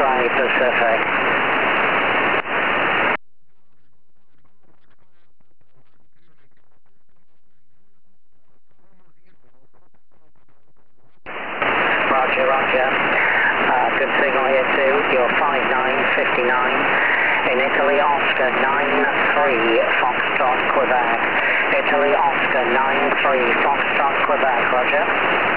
X-ray Pacific. Roger, roger. Good signal here too. You're 5959 in Italy, Oscar 93 Foxtrot, Quebec. Italy, Oscar 93 Foxtrot, Quebec, roger.